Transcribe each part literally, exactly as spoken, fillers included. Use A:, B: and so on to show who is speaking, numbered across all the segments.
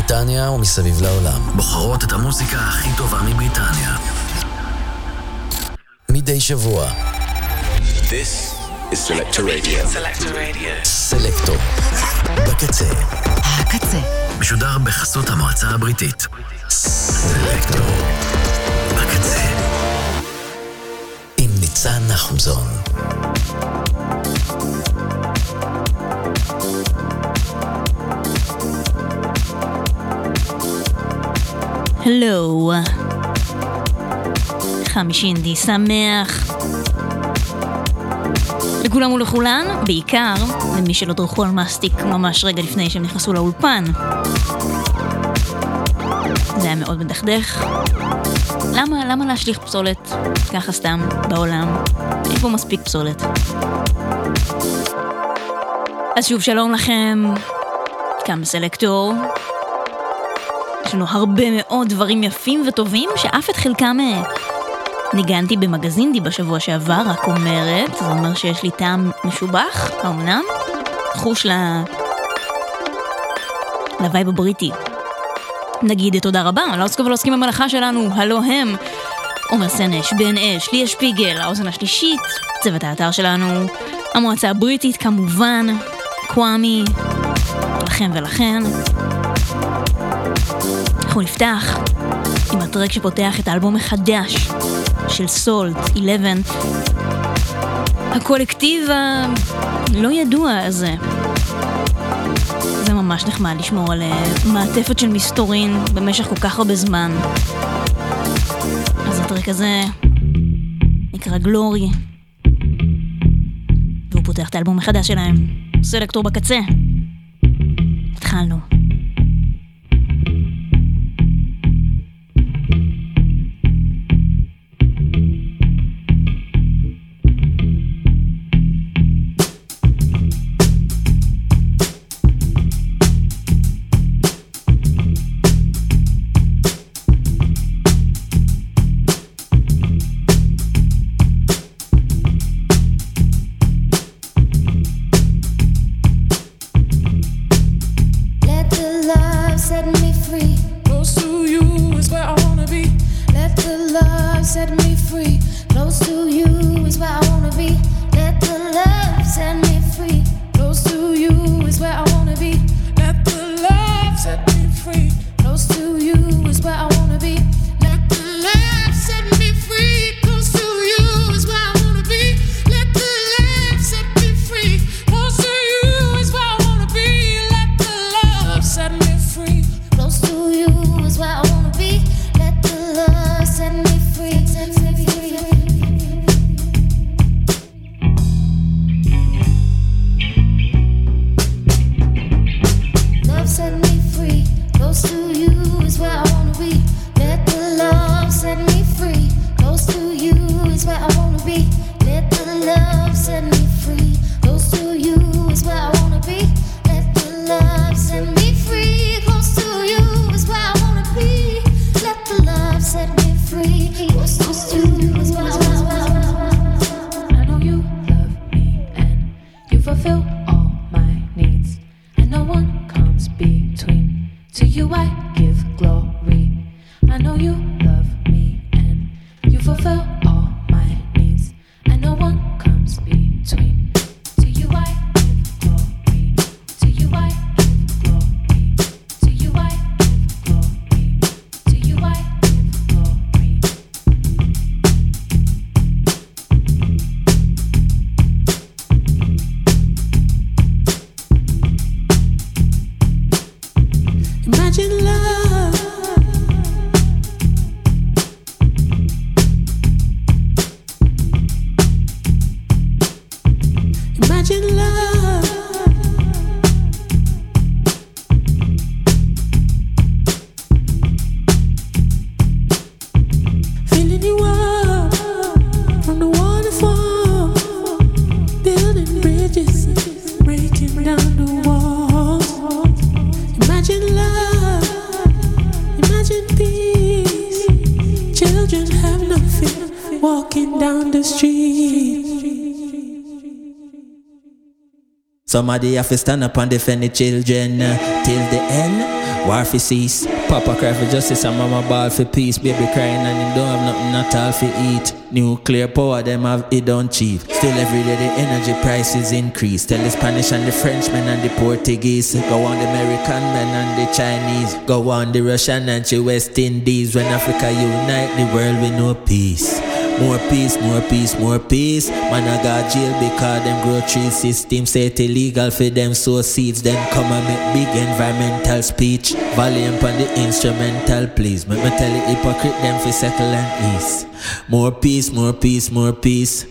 A: מבריטניה ומסביב לעולם. בוחרות את המוזיקה הכי טובה מבריטניה. מדי שבוע.
B: This is Selector Radio.
C: Selector Radio.
A: סלקטור. בקצה.
D: הקצה.
A: משודר בחסות המועצה הבריטית. סלקטור. בקצה. עם ניצן נחומזון.
D: הלו. חמישי אינדי שמח. לכולם ולכולן, בעיקר למי שלא דרכו על מסטיק ממש רגע לפני שהם נכנסו לאולפן. זה היה מאוד מדכדך. למה, למה להשליך פסולת ככה סתם בעולם? יש פה מספיק פסולת. אז שוב שלום לכם, כאן בסלקטור. יש לנו הרבה מאוד דברים יפים וטובים שאף את חלקם ניגנתי במגזינדי בשבוע שעבר, רק אומרת, זה אומר שיש לי טעם משובח, האמנם? חוש ל... לווייב הבריטי. נגיד תודה רבה, לא עוסקו ולא עוסקים במלאכה שלנו, הלו הם, עומר סנש, בן אש, ליה שפיגל, האוזן השלישית, צוות האתר שלנו, המועצה הבריטית כמובן, קוואמי, לכם ולכן. אנחנו נפתח עם הטרק שפותח את האלבום החדש של סולט, אחת עשרה, הקולקטיב הלא ידוע הזה. זה ממש נחמד לשמור על מעטפת של מסתורין במשך כל כך הרבה זמן. אז הטרק הזה נקרא גלורי, והוא פותח את האלבום החדש שלהם, סלקטור בקצה. התחלנו.
E: Somebody have to stand up and defend the children uh, till the end.
C: war for cease. Papa cry for justice and mama ball for peace. Baby crying and him don't have nothing at all for eat. Nuclear power, them have it don't cheap. Still every day the energy prices increase. Tell the Spanish and the Frenchmen and the Portuguese. Go on the American men and the Chinese. Go on the Russian and the West Indies. When Africa unite, the world will know peace. More peace, more peace, more peace. Man I got jail because them grow tree system say it illegal for them sow seeds. Then come and make big environmental speech. Volume on the instrumental please. Make me tell the hypocrite them for settle and ease. More peace, more peace, more peace.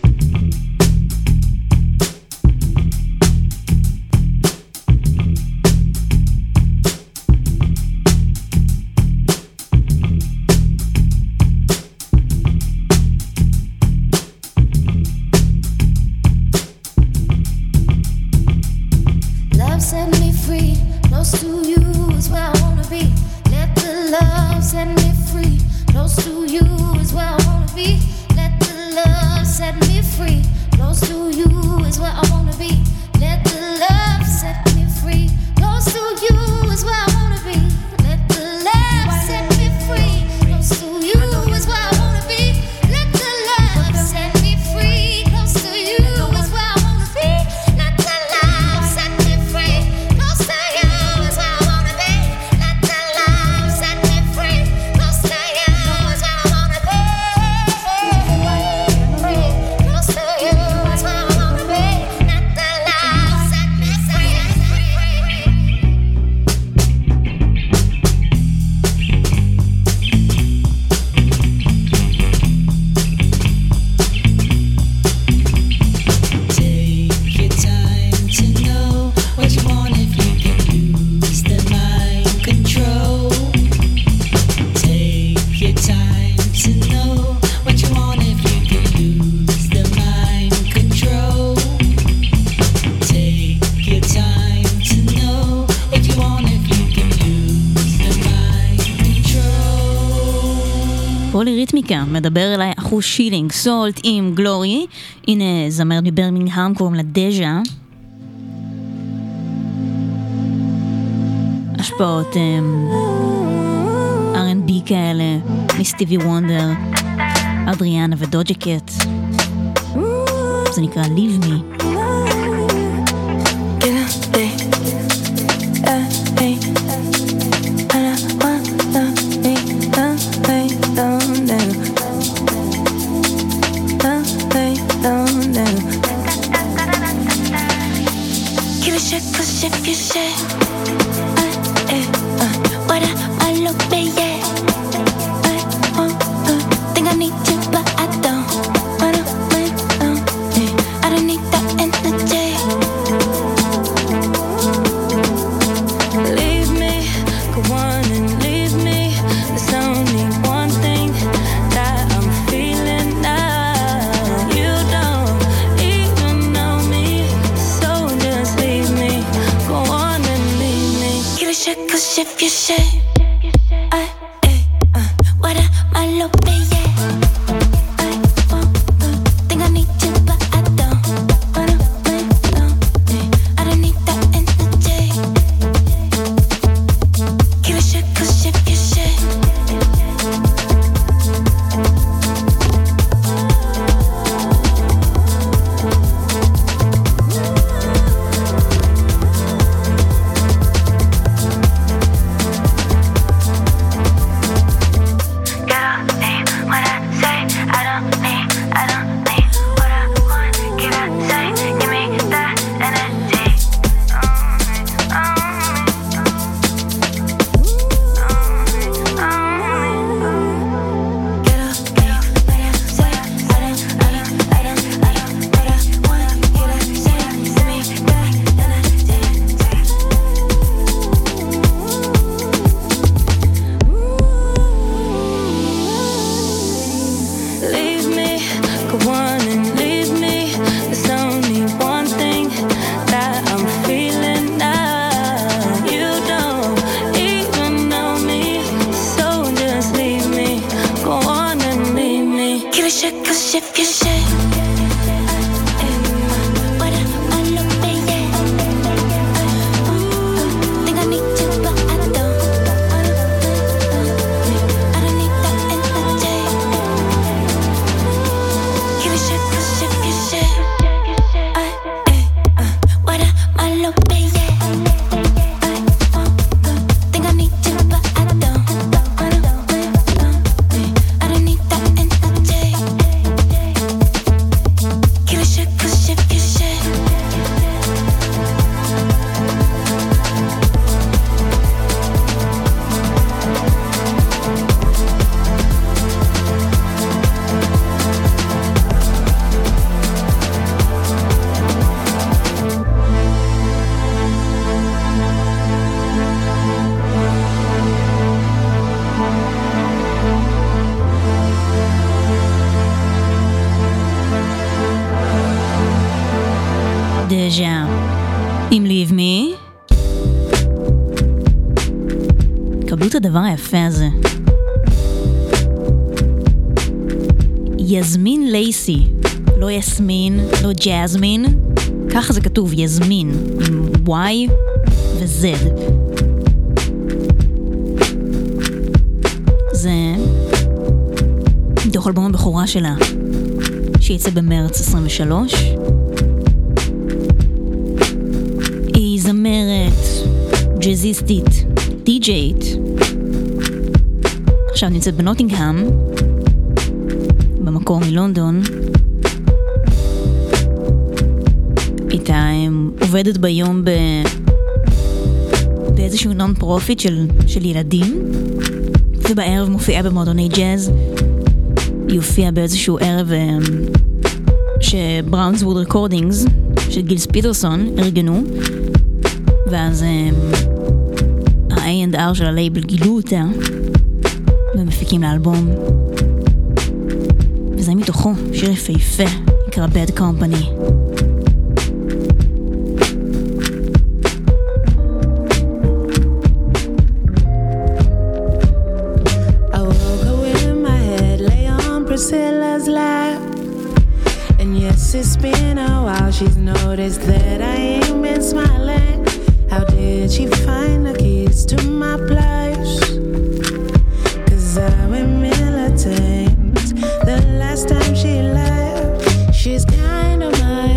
D: פוליריתמיקה מדבר אליי אחוז שילינג סולט עם גלורי. הנה זמרת מברמינגהאם קוראים לה דז'ה. השפעות אר אנד בי כאלה מסטיבי וונדר, אדריאנה ודוג'ה קט. זה נקרא Leave Me.
E: Cause if you say uh, eh, uh, what I, I look baby, yeah. I want, uh, think I need you, but I don't. I don't, I don't, yeah. I don't need that energy. Leave me, go on and leave me. There's only one thing that I'm feeling now. You don't even know me, so just leave me. Go on and leave me. Give a shit, cause if you say I, eh, uh, what I, my look be, yeah. I want, uh, think I need you, but I don't. I don't, I don't, yeah. I don't need that energy. Give a shit, cause if you say Follow me, yeah. Think I need you, but I don't. I don't need that energy. Give a shit, cause if you shit.
D: דז'ה עם Leave Me. קבלו את הדבר היפה הזה. יזמין לייסי, לא יסמין, לא ג'זמין, ככה זה כתוב, יזמין, עם Y ו-Z. זה מתוך אלבום הבכורה שלה, שיצא במרץ עשרים ושלוש. היא זמרת, ג'זיסטית, די-ג'יית. עכשיו נמצאת בנוטינגהאם, במקור מלונדון. איתה עובדת ביום ב... באיזשהו נון פרופיט של, של ילדים, ובערב מופיעה במועדוני ג'אז. היא הופיעה באיזשהו ערב שבראונסווד רקורדינגס של גילס פיטרסון ארגנו, ואז ה-A and R של הלייבל גילו אותה ומפיקים לאלבום, וזה מתוכו שיר יפהפה נקרא Bad Company.
F: Priscilla's lap, and yes, it's been a while. She's noticed that I ain't been smiling. How did she find the keys to my place? Cause I went militant the last time she left. She's kind of my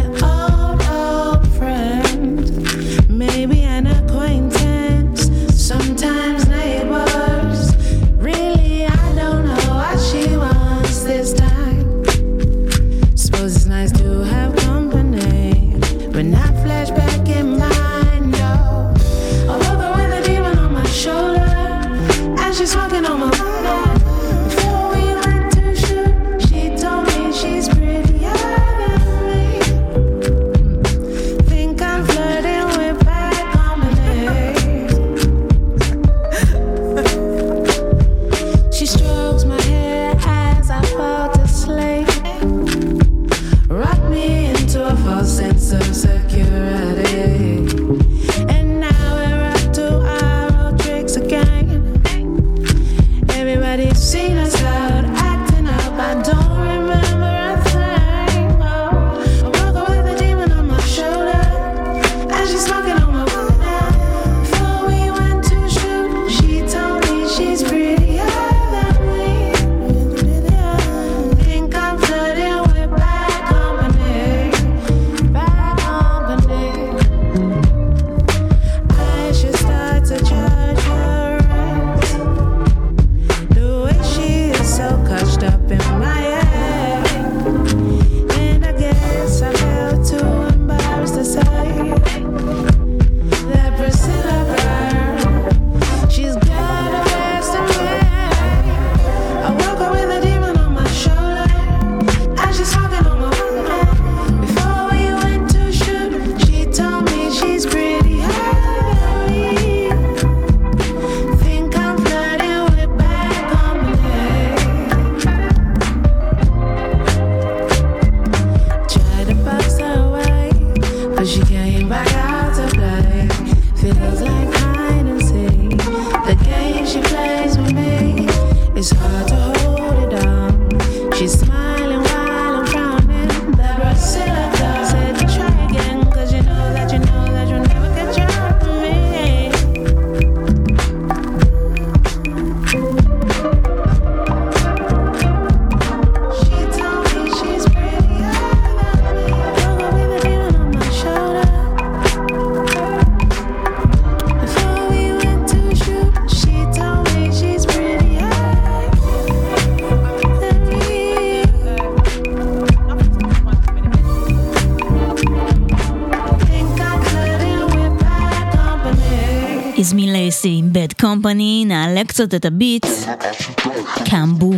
D: הזמין לייסי עם Bad Company, נעלה קצת את הביט. קמבו.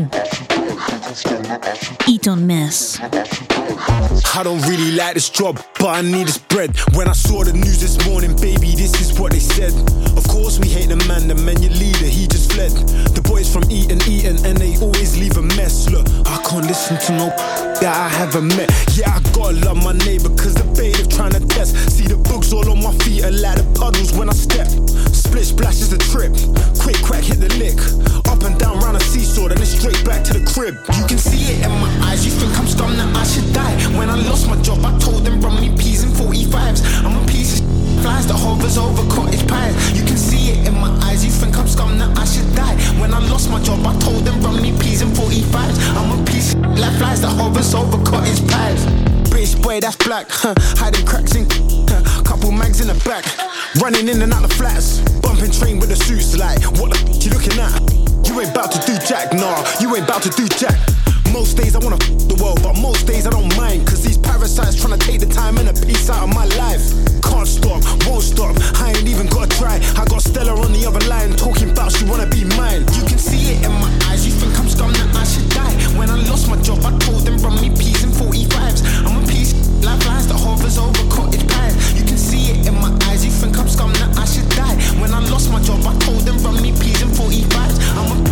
D: Eat on mess.
G: I don't really like this job, but I need this bread. When I saw the news this morning, baby, this is what they said. Of course we hate the man, the man your leader, he just fled. The boys from Eton, Eton, and they always leave a mess. Look, I can't listen to no that I haven't met. Yeah, I gotta love my neighbor, cause the bailiff trying to test. See the books all on my feet are like the puddles when I step. Split splash is the trip, quick crack hit the lick. Up and down round a seesaw, then it's straight back to the crib. You can see it in my eyes, you think I'm scum that I should die. When I lost my job, I told them run me peas and forty-fives. I'm a piece of flies that hovers over cottage pies. You can see it in my eyes, you think I'm scum that I should die. When I lost my job, I told them run me peas and forty-fives. I'm a piece of like flies that hovers over cottage pies. British boy, that's black, huh? Hiding cracks in, huh? Couple mags in the back, running in and out the flats, bumping train with the suits like, what the f*** you looking at? You ain't about to do jack, nah, you ain't about to do jack. Most days I wanna f*** the world, but most days I don't mind. Cause these parasites tryna take the time and a piece out of my life. Can't stop, won't stop, I ain't even gotta try. I got Stella on the other line, talking about she wanna be mine. You can see it in my eyes, you think I'm scum that I should die. When I lost my job, I told them run me peas and forty-fives. I'm a piece of like flies that hovers over cottage pies. You can see it in my eyes, you think I'm scum that I should die. When I lost my job, I told them run me peas and forty-fives. I'm a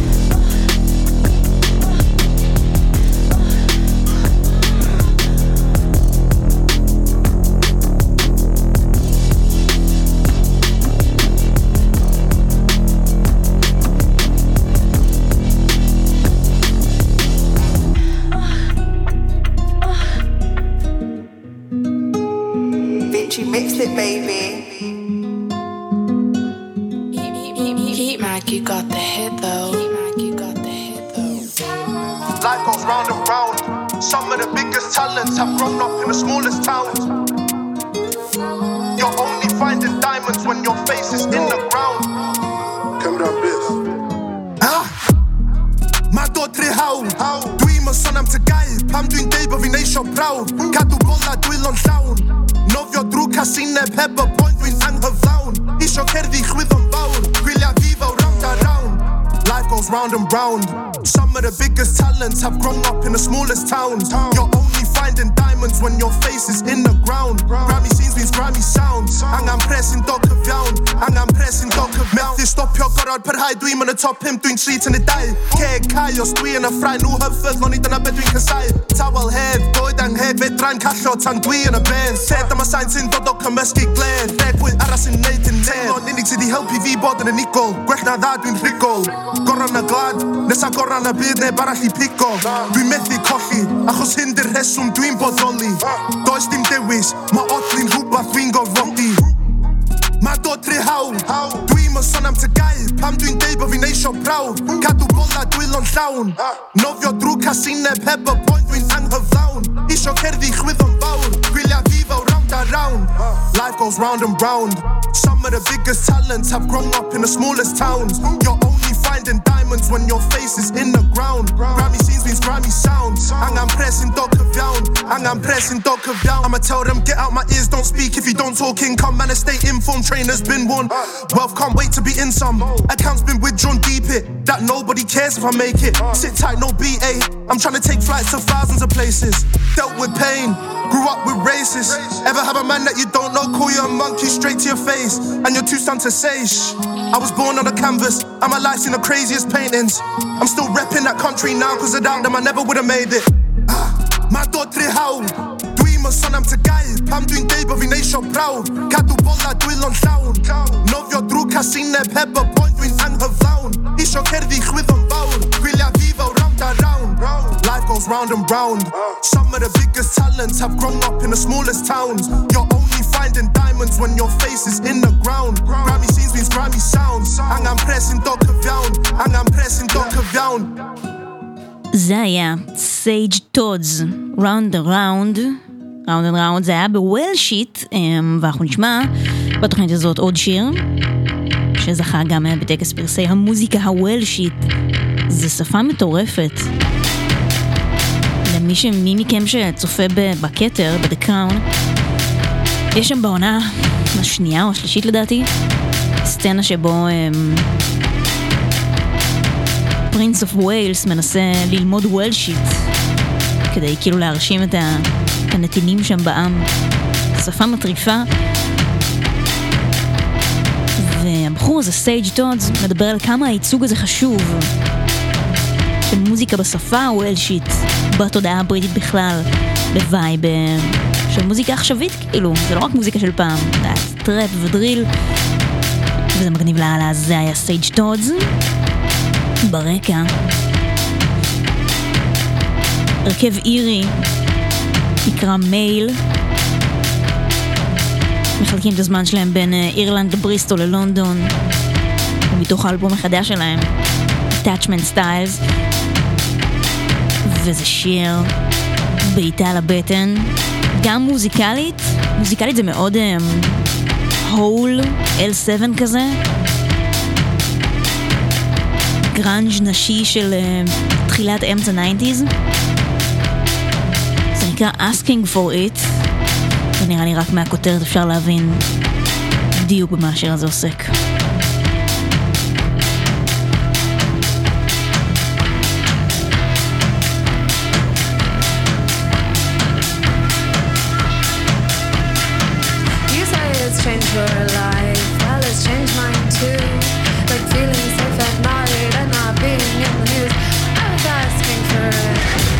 H: Mixed it, baby. Heat Mac, you got the hit though. Heat Mac, you got the hit though.
I: Life goes round and round. Some of the biggest talents have grown up in the smallest towns. You're only finding diamonds when your face is in the ground. Come down, this. Ah, my daughter, how? How? Dreamer, son, I'm to guide. I'm doing day, but we nation proud. Katu bolla, dwill on sound. Nofio drúka sína peppa point dwi'n anghyflawn. Isio cerddi chwyddon fawr, gwylio vivo round and round. Life goes round and round. Some of the biggest talents have grown up in the smallest towns. You're only finding diamonds when your face is in the ground. Grammy scenes means Grammy sounds. Angan pressing dog cyfiawn, angan pressing dog cyfiawn. Methu stopio gorod parhau, dwi'n yn y top pump, dwi'n treat yn y dau. Ceg cau os dwi yn y ffrau, nhw hyffydd, ond i dyna beth dwi'n cysau. Tawel hedd, doed anghed, fedrai'n callo tan dwi yn y ben. Sed am y sain sy'n dod o cymysgu glen. Degwydd aras yn neud yn ten. Ond unig sydd i helpu fi bod yn unigol. Gwech na dda dwi'n rhugol. Goron y glad, nesa goron y byd neb arall i pigo. Dwi'n methu colli, achos hyn di'r rheswm dwi'n bodoli. Does dim dewis, mae odli'n rhywbeth dwi'n gorfodi. Mae dod rhy hawl, dwi'n yn son am tygau. Pam dwi'n deud bod fi'n eisio prawd. Cadw bolla dwyl o'n llawn. Nofio drwy casineb heb y point dwi'n anghyflawn. Isio cerddi chwyddon fawr, gwylio vivo round and round. Life goes round and round. Some of the biggest talents have grown up in the smallest towns. You're only finding diamonds when your face is in the ground. Grammy scenes means Grammy sounds. Angan pressing dog cyfiawn, angan pressing dog cyfiawn. I'ma tell them get out my ears, don't speak if you don't talk income. Man, a stay informed, trainer's been won. Wealth can't wait to be in some. Accounts been withdrawn deep it, that nobody cares if I make it. Sit tight, no B A. I'm trying to take flights to thousands of places. Dealt with pain, grew up with racists. Ever have a man that you don't know call you a monkey straight to your face, and you're too stunned to say shh. I was born on a canvas, and my life's in the craziest paintings. I'm still repping that country now, cause without them I never would've made it. My daughter hawl, dwi'n yn son am tygau. Pam dwi'n deud bod fi'n eisio prawd. Cadw bolla dwyl o'n llawn. Nofio drwy casineb heb y point dwi'n anghyflawn. Isio cerddi chwyddon fawr, gwylio vivo round and round. Life goes round and round. Some of the biggest talents have grown up in the smallest towns. You're only finding diamonds when your face is in the ground. Grammy scenes means Grammy sounds. Angan pressing dog cyfiawn, angan pressing dog cyfiawn.
D: זה היה סייג' טודס, ראונד ראונד, ראונד ראונד, זה היה בוולשיט, ואנחנו נשמע בתוכנית הזאת עוד שיר, שזכה גם בטקס פרסי המוזיקה הוולשיט. זה שפה מטורפת. למי שמי מכם שצופה בקטר, בדקראון, יש שם בעונה השנייה או השלישית לדעתי, סצנה שבו פרינס אוף ווילס מנסה ללמוד וולשית כדי כאילו להרשים את הנתינים שם בעם. שפה מטריפה. והבחור הזה, סייג' טודס, מדבר על כמה הייצוג הזה חשוב של מוזיקה בשפה הוולשית בתודעה הבריטית בכלל, בווייב של מוזיקה עכשווית, כאילו זה לא רק מוזיקה של פעם, זה טראפ ודריל, וזה מגניב להעלה. זה היה סייג' טודס ברקע. הרכב אירי נקרא מייל, מחלקים את הזמן שלהם בין אירלנד לבריסטול ללונדון, ומתוך האלבום החדש שלהם Attachment Styles, וזה שיר בעיטה על הבטן, גם מוזיקלית. מוזיקלית זה מאוד הול אל שבע כזה, גרנג' נשי של uh, תחילת אמצע תשעים. זה נקרא Asking for It, ונראה לי רק מהכותרת אפשר להבין בדיוק במה השיר הזה עוסק.
F: You say it's changed your life, well it's changed mine too. Like feeling safe at night and not being in the news. I was asking for it.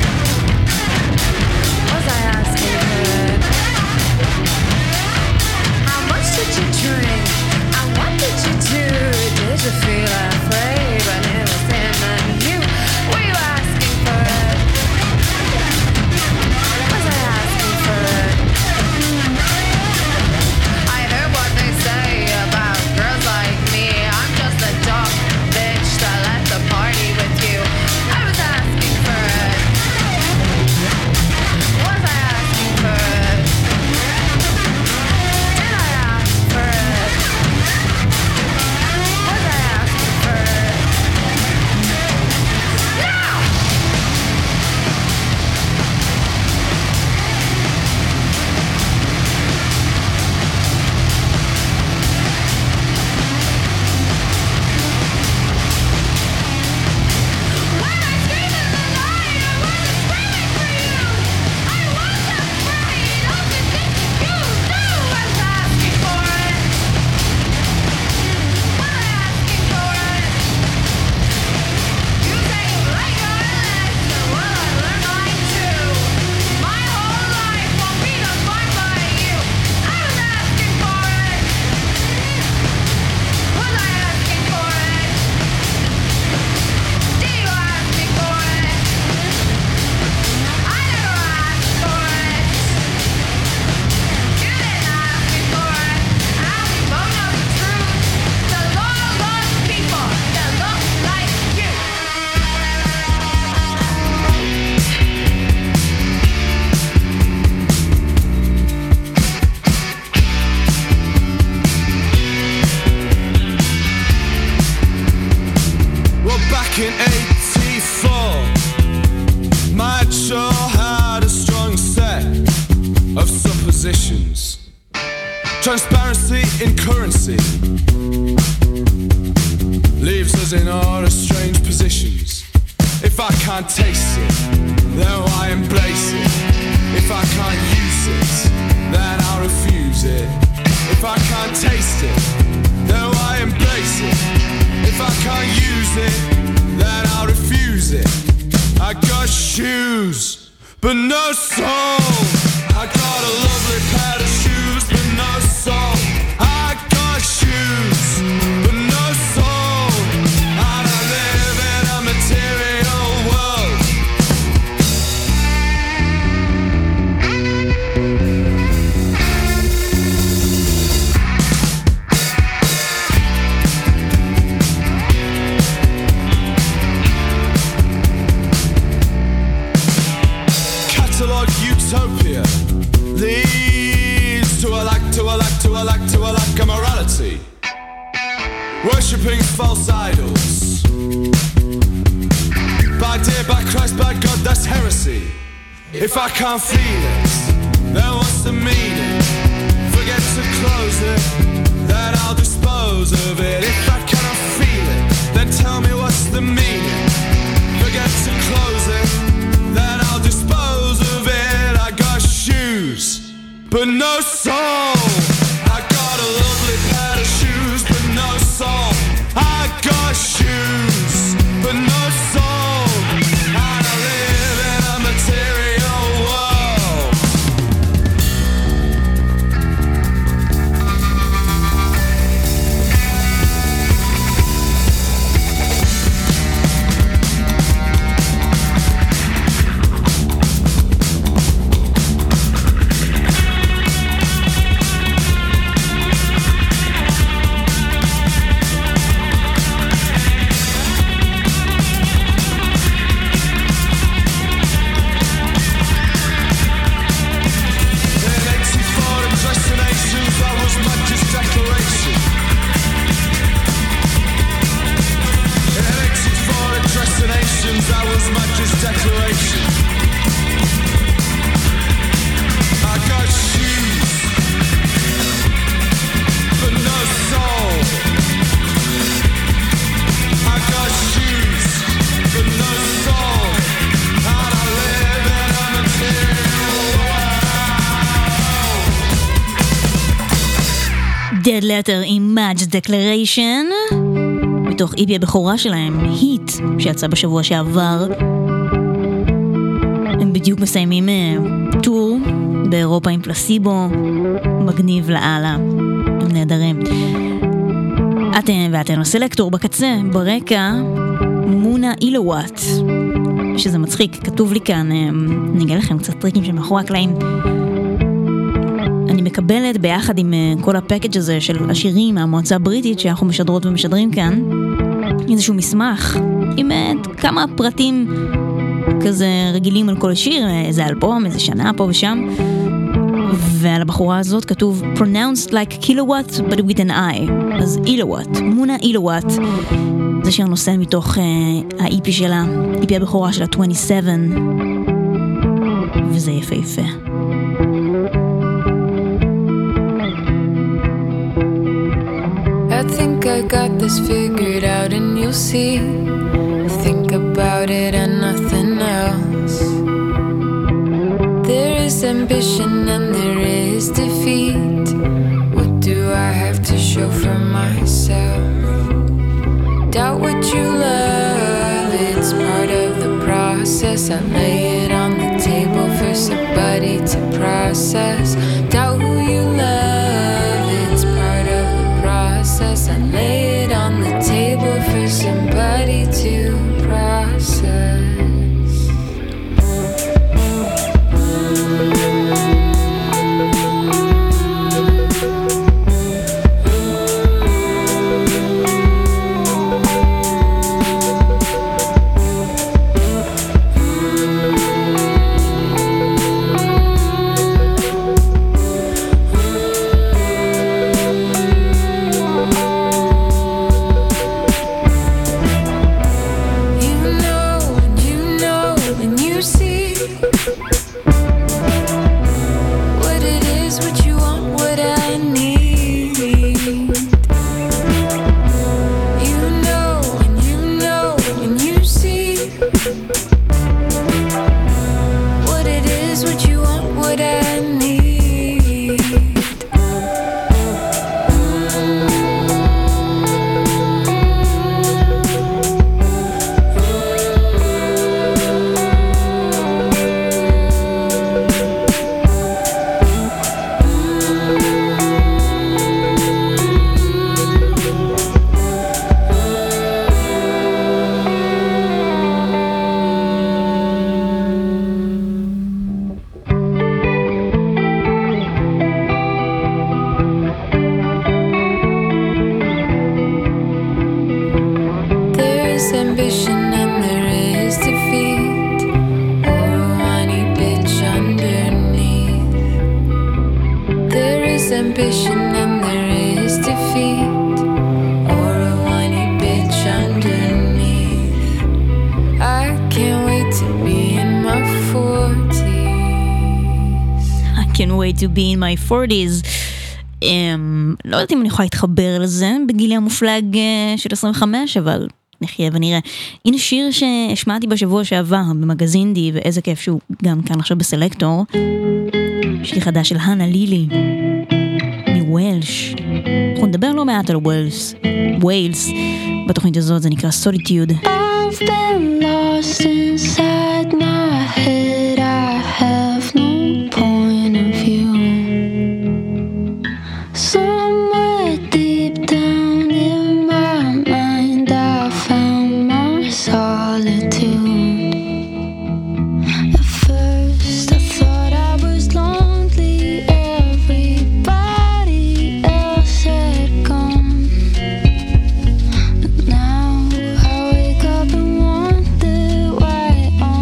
F: Was I asking for it? How much did you drink? And what did you do? Did you feel afraid when it was him and you? Were you asking for it? Was I asking for it? I heard what they say about girls like me. I'm just a dog bitch that left the party with you. I was asking for it. Was I asking for it? Did I ask for it? Was I asking for it? No! When I screamed in the night, I wasn't screaming for you. I wasn't afraid of the things you do. I was asking for it. Was I asking for it? You say you like your legs, so well I learned mine too. My whole life won't be defined by you. I was asking for it. Was I asking for it? Did you ask me for it? I never asked for it. You didn't ask me for it. And we both know the truth. The loyal, loyal people that look like you.
G: Well, back in eighty-four, my jaw had a strong set of suppositions. Transparency in currency leaves us in all strange positions. If I can't taste it, then why embrace it? If I can't use it, then I'll refuse it. If I can't taste it, then why embrace it? If I can't use it, then I'll refuse it. I got shoes, but no soul. I got a lovely pair of shoes, but no soul. I got shoes, but no soul. And I live in a material world. Catalog utopia leads to a lack, to a lack, to a lack, to a lack of morality. Worshipping false idols. By dear, by Christ, by God, that's heresy. If I can't feel it, then what's the meaning? Forget to close it, then I'll dispose of
D: Red Letter עם Match Declaration מתוך איפי הבכורה שלהם, היט, שיצא בשבוע שעבר. הם בדיוק מסיימים טור באירופה עם פלסיבו, מגניב לאללה, הם נהדרים. אתם ואתן הסלקטור בקצה, ברקע, מונה אילוואט, שזה מצחיק, כתוב לי כאן, אני אגלה לכם קצת טריקים של מאחורי הקלעים. אני מקבלת ביחד עם כל הפקאג' הזה של השירים מהמועצה הבריטית שאנחנו משדרות ומשדרים כאן, איזשהו מסמך עם כמה פרטים כזה רגילים על כל שיר, איזה אלבום, איזה שנה פה ושם, ועל הבחורה הזאת כתוב pronounced like kilowatt but with an I, אז אילוואט, מונה אילוואט, זה שיר נושא מתוך ה-E P שלה, E P הבכורה שלה twenty-seven, וזה יפה יפה.
J: I think I got this figured out and you'll see. Think about it and nothing else. There is ambition and there is defeat. What do I have to show for myself? Doubt what you love, it's part of the process. I lay it on the table for somebody to process. Doubt who you love, it's part of the process. I lay it on the table for somebody to process.
D: To be in my forties. um, לא יודעת אם אני יכולה להתחבר לזה בגילי המופלג של עשרים וחמש, אבל נחיה ונראה. הנה שיר שהשמעתי בשבוע שעבר במגזין די, ואיזה כיף שהוא גם כאן עכשיו בסלקטור. שיר חדש של הנה לילי מווילש. אנחנו נדבר לא מעט על ווילס ווילס בתוכנית הזאת, זה נקרא Solitude.
E: I've been lost inside my head, I have no point of view. Somewhere deep down in my mind I found my solitude. At first I thought I was lonely, everybody else had gone. But now I wake up and wonder why on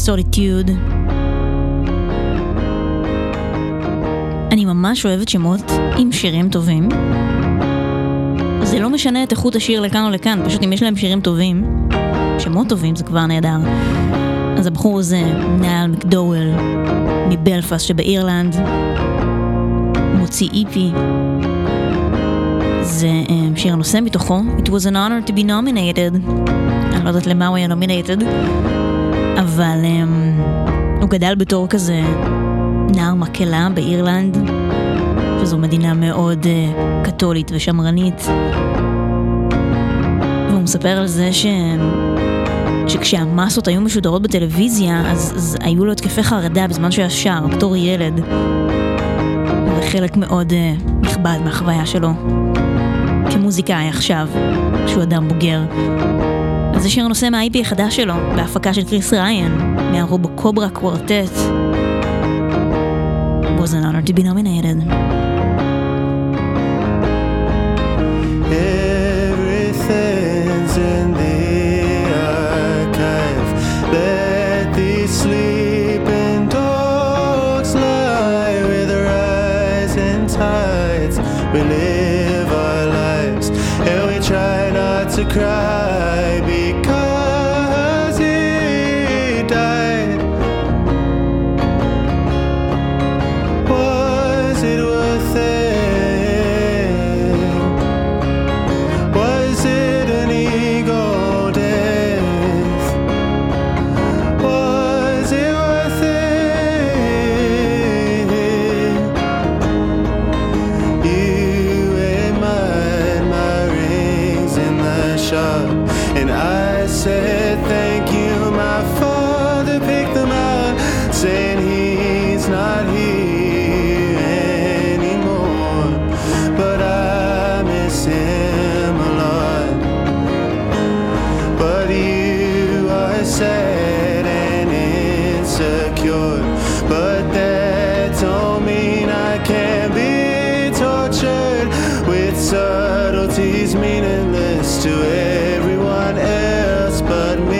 D: Solitude. אני ממש אוהבת שמות עם שירים טובים. זה לא משנה את איכות השיר לכאן או לכאן, פשוט אם יש להם שירים טובים, שמות טובים זה כבר נהדר. אז הבחור הזה, ניל מקדואל, מבלפאסט שבאירלנד, מוציא איפי. זה שיר הנושא מתוכו, It was an honor to be nominated. אני לא יודעת למה הוא היה nominated, אבל um, הוא גדל בתור כזה נער מקלה באירלנד, שזו מדינה מאוד uh, קתולית ושמרנית. והוא מספר על זה ש... שכשהמסות היו משודרות בטלוויזיה, אז, אז היו לו התקפי חרדה בזמן שהיה שר, בתור ילד. וחלק מאוד uh, נכבד מהחוויה שלו כמוזיקאי עכשיו, שהוא אדם בוגר. אז זה שיר נושא מהאיפי החדש שלו, בהפקה של קריס ריין, מהרובו קוברה קוורטט. Was an honor to be nominated.
K: Everything's in the archive. Let these sleeping dogs lie with their eyes and tides. We live our lives and we try not to cry because he died. Was it worth it? Was it an ego death? Was it worth it? You admired my rings in the shop, and I said thank you. My father picked them out, saying he's not here anymore, but I miss him a lot. But you are sad and insecure, but that don't mean I can't be tortured with subtleties meaningless to everyone else but me.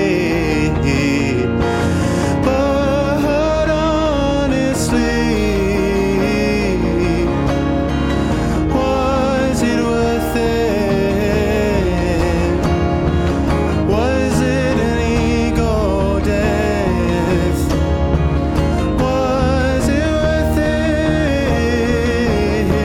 K: But honestly, was it worth it? Was it an ego death? Was it worth it?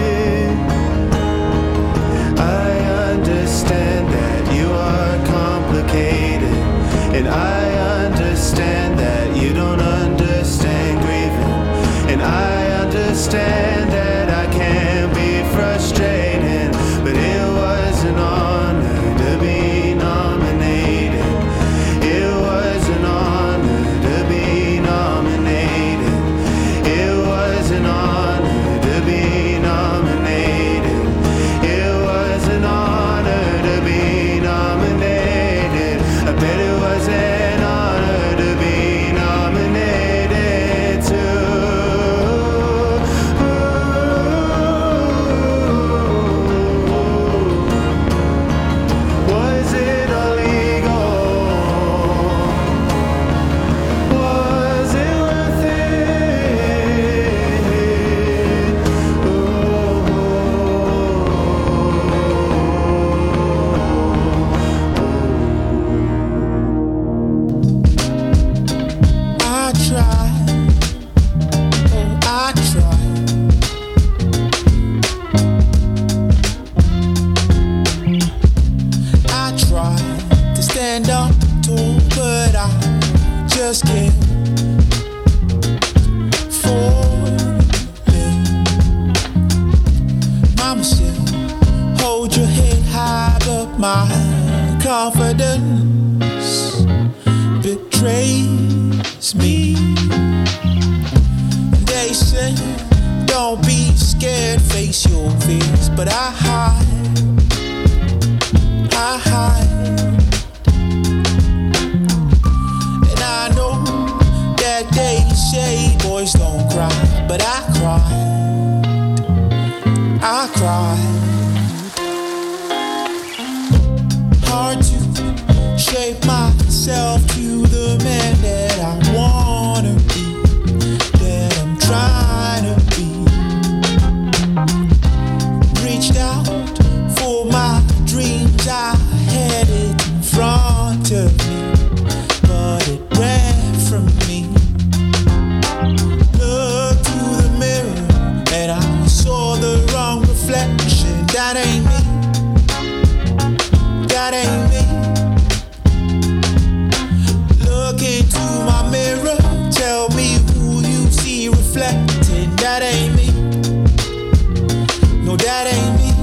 K: I understand that you are complicated, and I understand that you don't understand grieving, and I understand that I can be frustrated, but it was an honor to be nominated. It was an honor to be nominated. It was an honor to be nominated. It was an honor to be nominated. I bet it was an honor to be nominated too. Was it all ego? Was it worth I tried, oh I tried. I tried to stand up tall, but I just can't falling. Mama said, hold your head high, but my confidence betrays me. They say, don't be scared, face your fears, but I hide, I hide. And I know that they say boys don't cry, but I cried, I cried. Hard to shape myself to the man that I want.
L: that ain't me. Look into my mirror, tell me who you see reflecting. That ain't me. No, that ain't me.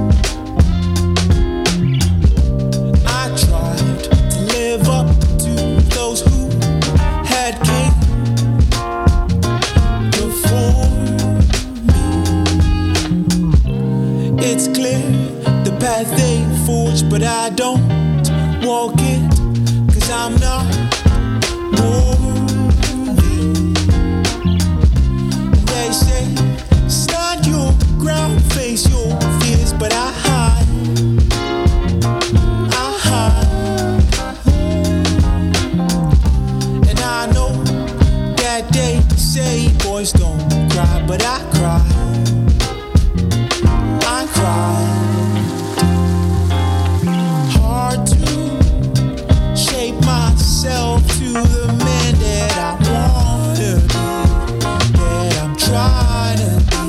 L: I tried to live up to those who had came before me. It's clear the path they forged, but I don't walk it, 'cause I'm not worthy. They say, stand your ground, face your fears, but I hide, I hide. And I know that they say boys don't cry, but I cry, I cry. Hard to shape myself to the man that I want to be, that I'm trying to be.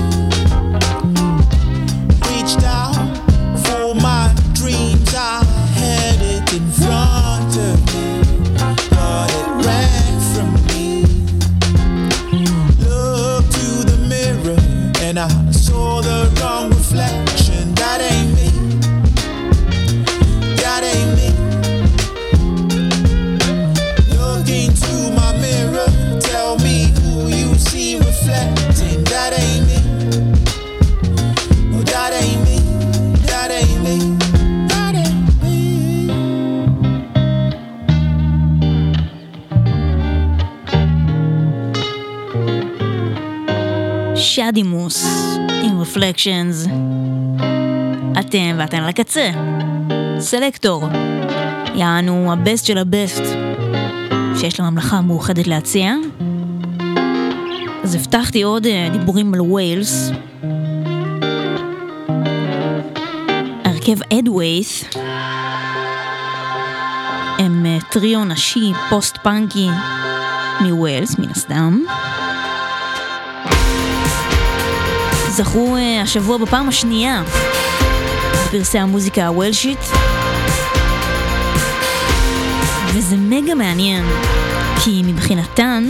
L: Reached out for my dreams, I had it in front of me, but it ran from me. Looked to the mirror and I saw the wrong reflection. That ain't me. That ain't me. Look into my mirror, tell me who you see reflecting. That ain't me. Oh, that ain't me. That ain't me. That ain't me.
D: שדימוס עם רפלקשנס. אתם ואתן על הקצה. סלקטור. יענו הבסט של הבסט שיש לממלכה המאוחדת להציע. אז הבטחתי עוד דיבורים על ווילס. הרכב אדוויית' הם טריו נשי פוסט פאנקי מווילס מן הסתם. זכו השבוע בפעם השנייה בפרסי המוזיקה הוולשית, וזה מגה מעניין כי מבחינתן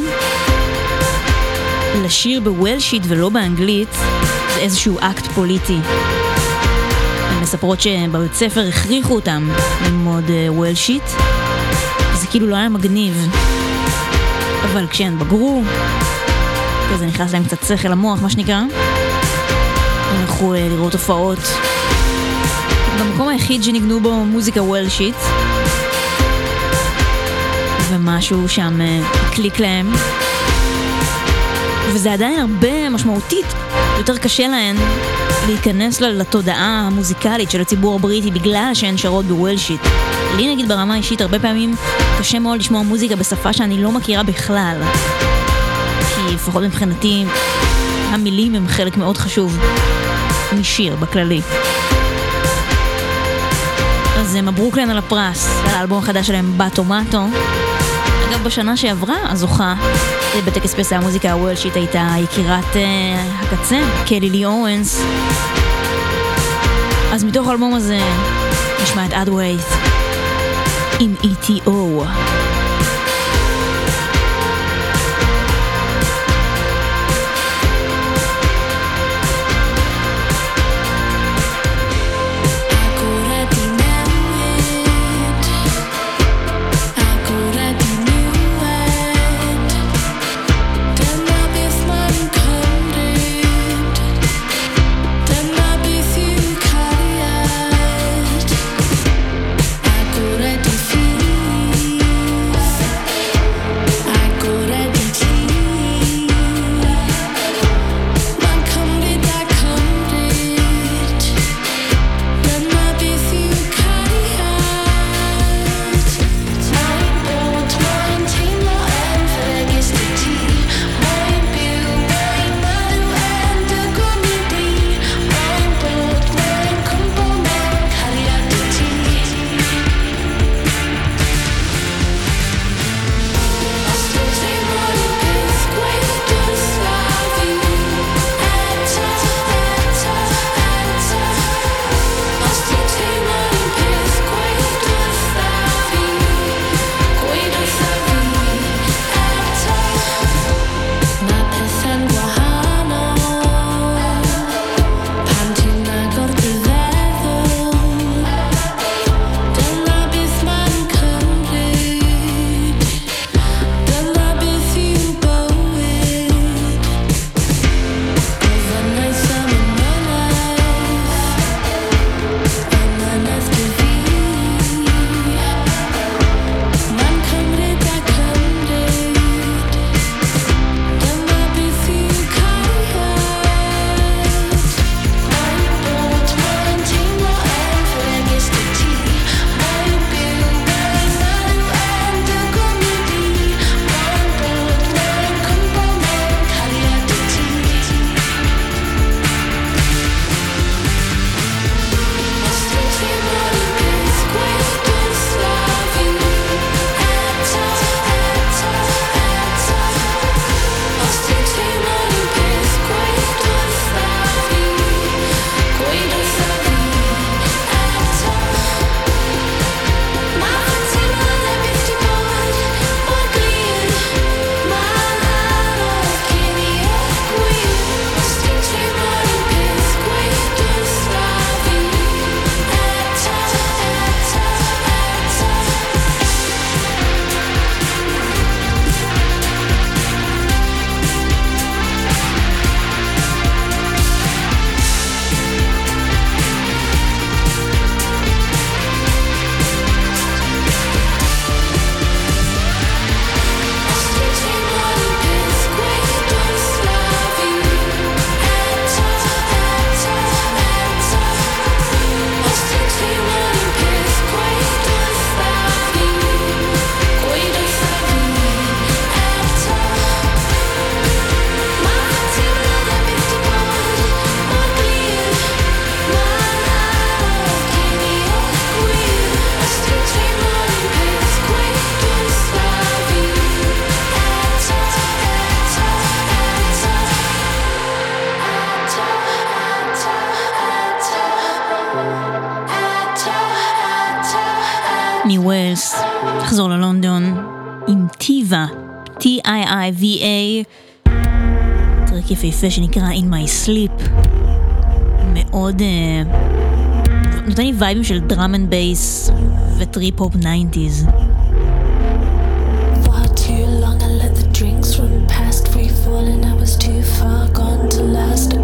D: לשיר בוולשית ולא באנגלית זה איזשהו אקט פוליטי. הן מספרות שבבית ספר הכריחו אותם ללמוד וולשית, זה כאילו לא היה מגניב, אבל כשהן בגרו כזה נכנס להם קצת שכל למוח מה שנקרא, הם הלכו לראות הופעות במקום היחיד שניגנו בו מוזיקה וולשית, ומשהו שם קליק להם, וזה עדיין הרבה משמעותית יותר קשה להן להיכנס לתודעה המוזיקלית של הציבור הבריטי בגלל שהן שרות בוולשית. לי נגיד ברמה אישית הרבה פעמים קשה מאוד לשמוע מוזיקה בשפה שאני לא מכירה בכלל, כי לפחות מבחינתי המילים הם חלק מאוד חשוב משיר בכללי. אז מברוק להם על הפרס, על האלבום החדש שלהם בטומטו. אגב בשנה שעברה הזוכה בטקס פרסי המוזיקה הוולשית הייתה יקירת uh, הקצה, קלי לי אורנס. אז מתוך האלבום הזה נשמע את אדוויית' עם E T O.
J: I
D: מווילס, תחזור ללונדון עם טיבה, T-I-I-V-A, טרק יפהפה שנקרא In My Sleep, מאוד uh, נותן לי וייבים של דראם אנד בייס וטריפ-הופ ניינטיז.
E: Far too long I let the drinks run past, free falling, I was too far gone to last.